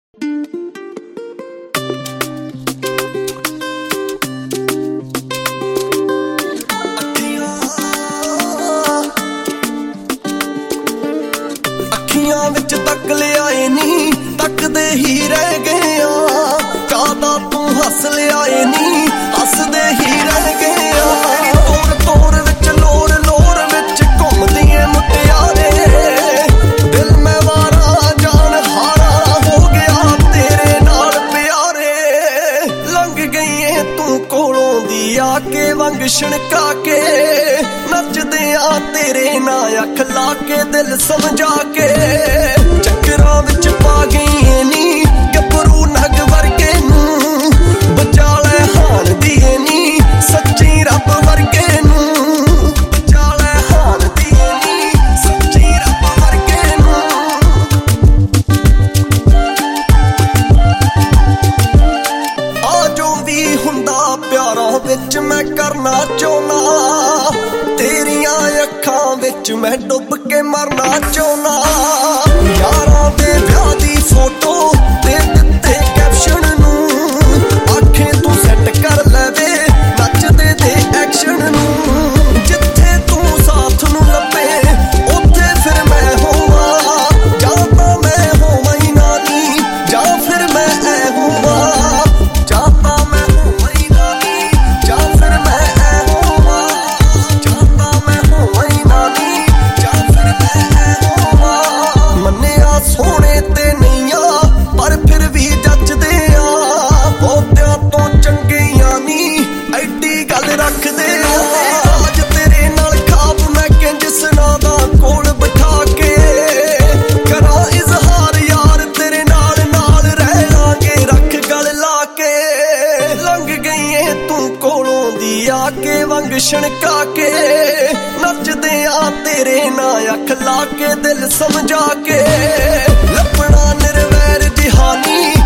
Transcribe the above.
ਅੱਖੀਆਂ ਵਿੱਚ ਤੱਕ ਲਿਆਏ ਨੀ ਤੱਕਦੇ ਹੀ ਰਹਿ ਗਏ ਆ ਕਾਹਦਾ ਤੂੰ ਹੱਸ ਲਿਆਏ ਨੀ ਹੱਸਦੇ ਹੀ ਰਹਿ ਗਏ ਆ ਤੋਰ ਤੋਰ ਵਿੱਚ ਲੋਰ ਲੋਰ ਵਿੱਚ ਘੁੰਮਦੀ ਏ ਮੁਟਿਆਰੇ ਦਿਲ ਮੈਂ ਵਾਰਾ ਜਾਨ ਹਾਰਾ ਹੋ ਗਿਆ ਤੇਰੇ ਨਾਲ ਪਿਆਰੇ ਲੰਘ ਗਈ ਏ ਤੂੰ ਕੋਲੋਂ ਦੀ ਆ ਕੇ ਵੰਗ ਛਣਕਾ ਕੇ ਨੱਚਦੇ ਆ ਤੇਰੇ ਨਾਲ ਅੱਖ ਲਾ ਕੇ ਦਿਲ ਸਮਝਾ ਕੇ ਚੱਕਰਾਂ ਵਿੱਚ ਪਾ ਗਈ ਨੀ ਗੱਭਰੂ ਨਗ ਵਰਗੇ ਨੂੰ ਬਚਾ ਲੈ ਹਾਣ ਦੀ ਨੀ ਸੱਚੀ ਰੱਬ ਵਰਗੇ ਨੂੰ ਬਚਾ ਲੈ ਹਾਣ ਦੀ ਨੀ ਸੱਚੀ ਰੱਬ ਵਰਗੇ ਨੂੰ ਆ ਜੋ ਵੀ ਹੁੰਦਾ ਪਿਆਰਾਂ ਵਿੱਚ ਮੈਂ ਕਰਨਾ ਚਾਹੁੰਦਾ ਤੇਰੀਆਂ ਅੱਖਾਂ ਵਿੱਚ ਮੈਂ ਡੁੱਬ ਕੇ ਮਰਨਾ ਚਾਹੁੰਦਾ ਯਾਰਾਂ ਦੇ ਵਿਆਹ ਦੀ ਫੋਟੋ ਤੇ ਦਿੱਤੇ ਕੈਪਸ਼ਨ ਨੂੰ ਆਖੇ ਤੂੰ ਸੈੱਟ ਕਰ ਲੈਵੇ ਨੱਚਦੇ ਦੇ ਐਕਸ਼ਨ ਨੂੰ ਜਿੱਥੇ ਤੂੰ ਸਾਥ ਨੂੰ ਲੱਭੇ ਉੱਥੇ ਫਿਰ ਮੈਂ ਹੋਵਾਂ ਜਾਂ ਤਾਂ ਮੈਂ ਹੋਵਾਂ ਹੀ ਨਾਨੀ ਜਾਂ ਫਿਰ ਮੈਂ ਐ ਹੋਵਾਂ ਜਾਂ ਤਾਂ ਮੈਂ ਹੋਵਾਂ ਹੀ ਨਾਨੀ ਜਾਂ ਫਿਰ ਮੈਂ ਐ ਹੋਵਾਂ ਜਾਂ ਤਾਂ ਮੈਂ ਹੋਵਾਂ ਹੀ ਨਾਨੀ ਜਾਂ ਫਿਰ ਮੈਂ ਐ ਹੋਵਾਂ ਮੰਨਿਆ ਸੋਹਣੇ ਤੇ ਨਹੀਂ ਆ ਪਰ ਫਿਰ ਵੀ ਜੱਜਦੇ ਆ ਬਹੁਤਿਆਂ ਤੋਂ ਚੰਗੀਆਂ ਨੀ ਐਡੀ ਗੱਲ ਰੱਖਦੇ ਆ ਅੱਜ ਤੇਰੇ ਨਾਲ ਖਾਬ ਮੈਂ ਕਿੰਜ ਸੁਣਾਦਾ ਕੋਲ ਬਿਠਾ ਕੇ ਕਰਾਂ ਇਜ਼ਹਾਰ ਯਾਰ ਤੇਰੇ ਨਾਲ ਨਾਲ ਰਹਿ ਲਾਂਗੇ ਰੱਖ ਗਲ ਲਾ ਕੇ ਲੰਘ ਗਈ ਏ ਤੂੰ ਕੋਲੋਂ ਦੀ ਆ ਕੇ ਵੰਗ ਛਣਕਾ ਕੇ ਨੱਚਦੇ ਆ ਤੇਰੇ ਨਾਲ ਅੱਖ ਲਾ ਕੇ ਦਿਲ ਸਮਝਾ ਕੇ ਲੱਭਣਾ ਨਿਰਵੈਰ ਜਹਾਨੀ